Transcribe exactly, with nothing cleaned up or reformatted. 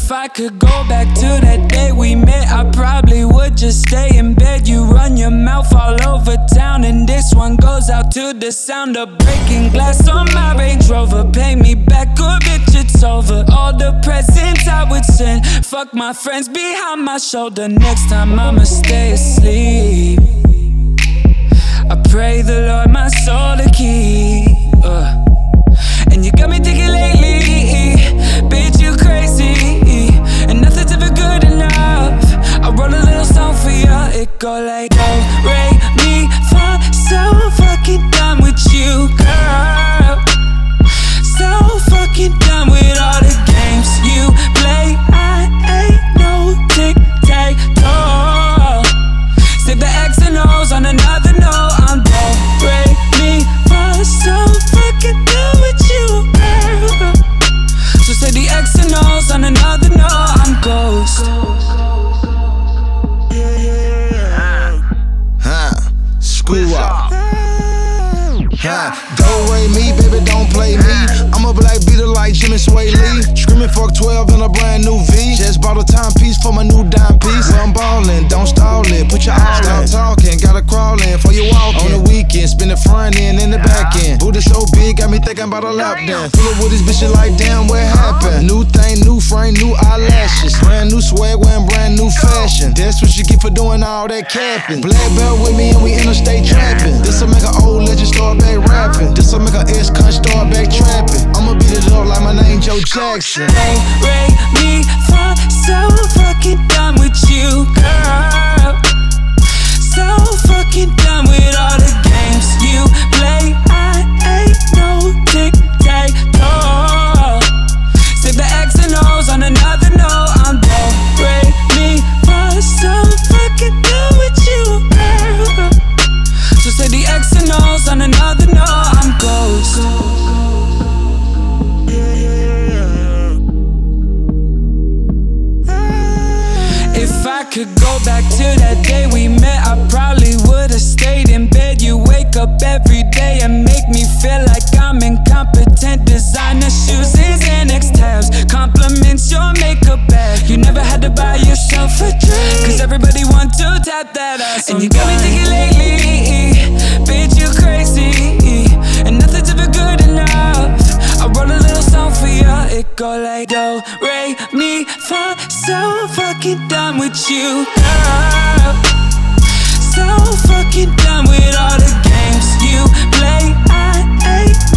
If I could go back to that day we met, I probably would just stay in bed. You run your mouth all over town, and this one goes out to the sound of breaking glass on my Range Rover. Pay me back or bitch, it's over. All the presents I would send, fuck my friends behind my shoulder. Next time I'ma stay asleep. I pray the Lord my soul to keep. uh. And you got me thinking lately, bitch, you crazy, and nothing's ever good enough. I wrote a little song for ya, it go like do, re, mi, fa. So fucking done with you, girl. So fucking done with all the games you play. I ain't no tic-tac-toe. Save the X and O's on another note. I'm do, re, mi, fa. So fucking done with you, girl. So say the X and O's on another note. I'm ghost. Huh, screw up. Huh, don't rate me, baby, don't play me. I'm a black beater like Jimmy Sway Lee. Screaming fuck twelve in a brand new V. Just bought a timepiece for my new dime piece. Well, I'm ballin', don't stall it, put your all in. Stop talking, gotta crawl in for you walkin'. On the weekend, spin the front end and the back end. Booty so big, got me thinking about a lap dance. Pull up with this bitch, like damn, what happened? New thing, new frame, new eyelashes. Brand new swag, wearing brand new fashion. That's what you get for doing all that capping. Black belt with me and we interstate trapping. This'll make an old legend start back rapping. This'll make an ex-cunt start back trapping. I'ma beat it up like my name Joe Jackson. Ray, Ray, me, fa. So fucking done with you, girl. So fucking done with all the games you play. I ain't no tic-tac-toe. Save the X and O's on another note. I'm do, re, mi, fa. So fucking done with you, girl. So say the X and O's on another note. I'm ghost. If I could go back to that day we met, I probably would've stayed in bed. You wake up every day and make me feel like I'm incompetent. Designer shoes and Xanax tabs, compliments your makeup bag. You never had to buy yourself a drink, cause everybody want to tap that ass. And you got me thinking lately, bitch, you crazy, and nothing's ever good enough. I wrote a little song for ya, it go like do, re, mi, fa. So fucking done with you, girl. So fucking done with all the games you play. I ain't